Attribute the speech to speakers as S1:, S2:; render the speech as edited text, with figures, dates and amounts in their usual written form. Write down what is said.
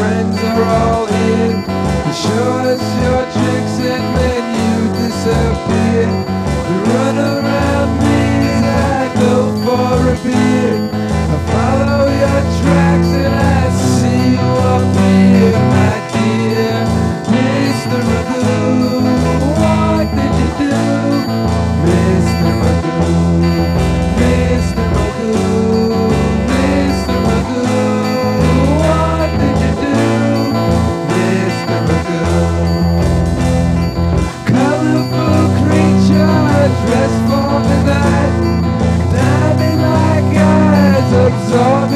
S1: friends are all here. You show us your tricks and then you disappear. You run around me as I go for a beer. I follow your tracks and I see you up here, my dear. Mr. Magoo, what did you do? Mr. Magoo, Mr. Magoo, Mr. Magoo, what did you do? Mr. Magoo. Colorful creature dressed for the night, diamond like eyes absorbing